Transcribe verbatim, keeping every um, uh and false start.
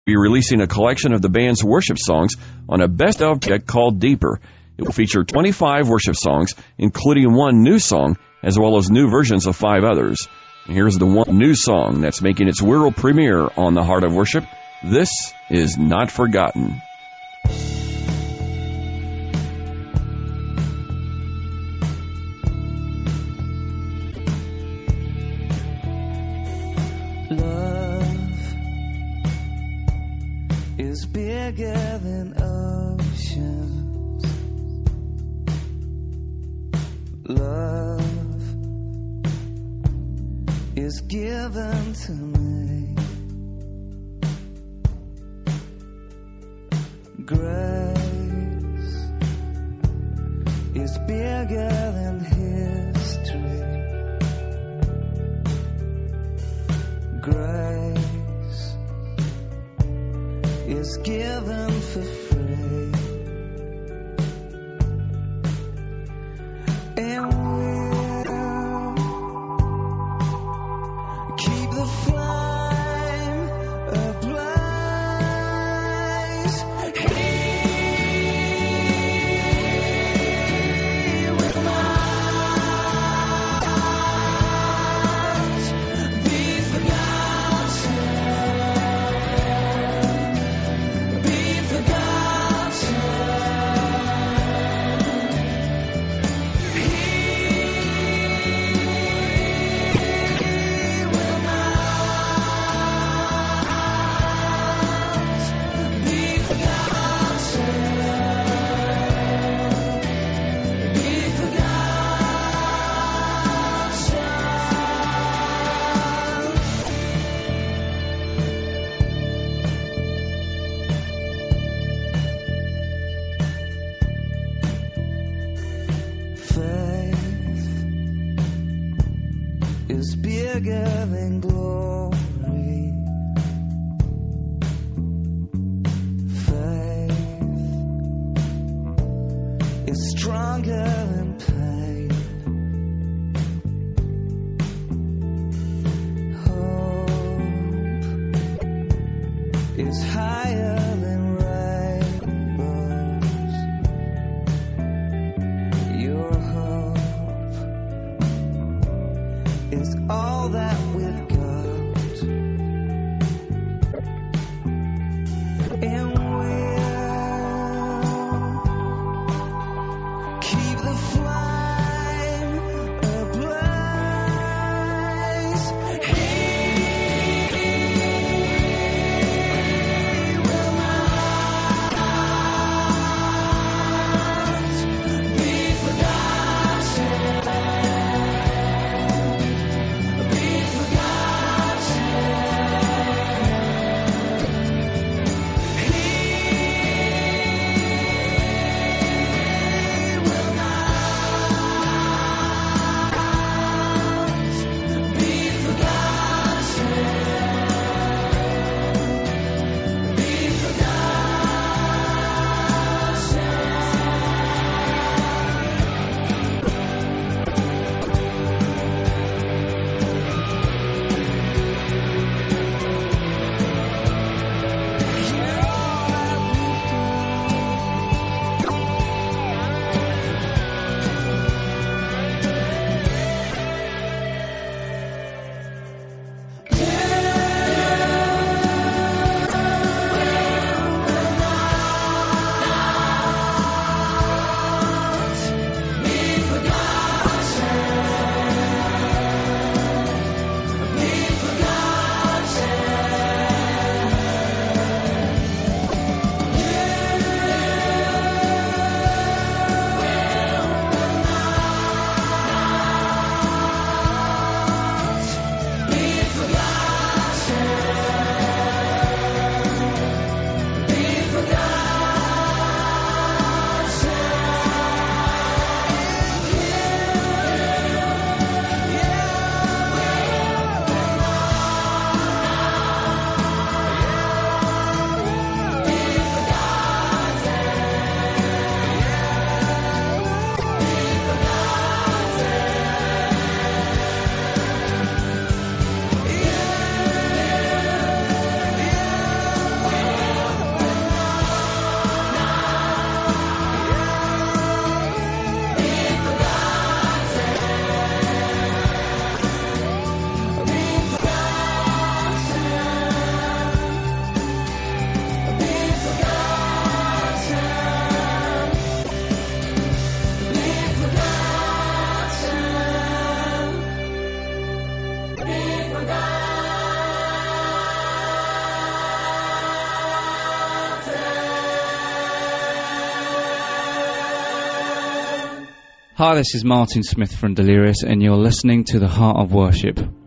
be releasing a collection of the band's worship songs on a best-of deck called Deeper. It will feature twenty-five worship songs, including one new song, as well as new versions of five others. And here's the one new song that's making its world premiere on the Heart of Worship. This is Not Forgotten. Is bigger than oceans. Love is given to me. Grace is bigger than history. Grace is given for free, and we'll keep the flame ablaze. He will not be forgotten. Is bigger than glory. Faith is stronger than pain. Hope is higher than rainbows. Your hope is all that we've got, and we'll keep the flame ablaze. He will Hi, this is Martin Smith from Delirious, and you're listening to The Heart of Worship.